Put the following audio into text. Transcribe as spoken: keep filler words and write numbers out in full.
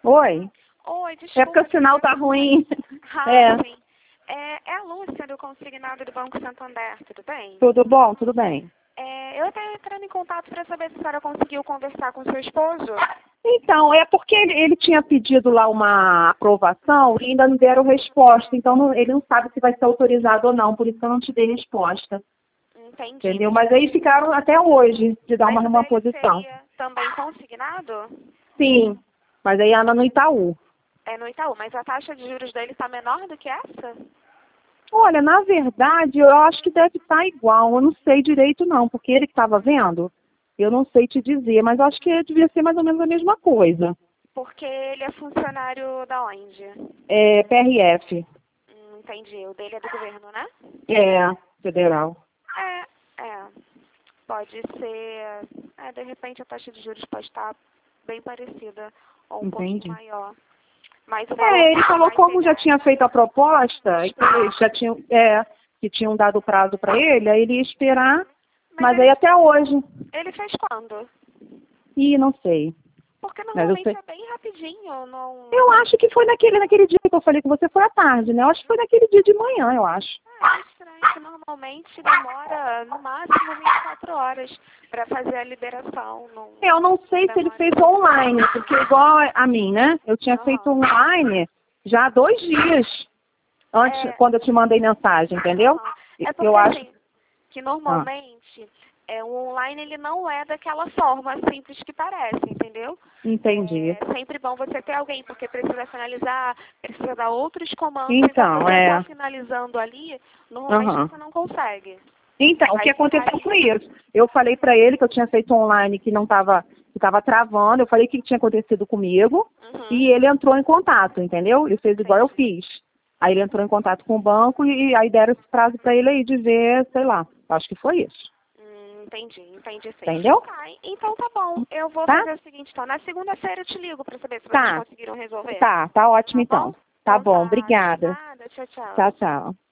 Oi. Oi, desculpa. É porque o sinal tá ruim. Ah, É. sim. É, é a Lúcia do Consignado do Banco Santander, tudo bem? Tudo bom? Tudo bem. É, eu estava entrando em contato para saber se a senhora conseguiu conversar com seu esposo. Então, é porque ele, ele tinha pedido lá uma aprovação e ainda não deram resposta. Então, não- ele não sabe se vai ser autorizado ou não. Por isso que eu não te dei resposta. Entendi. Entendeu? Mas aí ficaram até hoje de dar Mas uma, o uma dele posição. seria também consignado? Sim. Mas aí anda no Itaú. É no Itaú, mas a taxa de juros dele está menor do que essa? Olha, na verdade, eu acho que deve estar igual. Eu não sei direito, não, porque ele que estava vendo, eu não sei te dizer, mas eu acho que devia ser mais ou menos a mesma coisa. Porque ele é funcionário da onde? É P R F. Hum, entendi. O dele é do governo, né? É, federal. É, é. Pode ser. É, de repente a taxa de juros pode estar bem parecida ou um pouquinho Entendi. maior. Mas o valor É, que ele ele falou vai como já pegar. tinha feito a proposta, e que eles já tinham, é, que tinham dado prazo para ele, aí ele ia esperar, Mas mas aí ele, até hoje. ele fez quando? Ih, não sei. Porque Mas eu normalmente sei. é bem rapidinho, não. Eu acho que foi naquele, naquele dia que eu falei que você foi à tarde, né? Eu acho que foi naquele dia de manhã, eu acho. É estranho que normalmente demora no máximo vinte e quatro horas para fazer a liberação. Não, Eu não sei se ele demora fez muito. online, porque igual a mim, né? Eu tinha feito Aham. online já há dois dias antes, É, quando eu te mandei mensagem, entendeu? aham. É porque Eu acho. assim, que Ah, normalmente é, o online ele não é daquela forma simples que parece, entendeu? entendi. É sempre bom você ter alguém, porque precisa finalizar, precisa dar outros comandos, então Então, você só é. finalizando ali, normalmente Aham. você não consegue. Então, o que Aí aconteceu ficaria. foi isso. Eu falei pra ele que eu tinha feito online que não estava que estava travando. Eu falei o que tinha acontecido comigo Uhum, e ele entrou em contato, entendeu? Ele fez igual eu entendi. fiz. Aí ele entrou em contato com o banco e aí deram esse prazo pra ele aí de ver, sei lá. Acho que foi isso. Hum, entendi, entendi sim. Entendeu? Tá, então tá bom. Eu vou Tá? fazer o seguinte, então, na segunda-feira eu te ligo pra saber se vocês Tá. conseguiram resolver. Tá, tá ótimo Tá bom? então. Tá Então bom, tá. De obrigada. nada. Tchau, tchau. Tchau, tchau.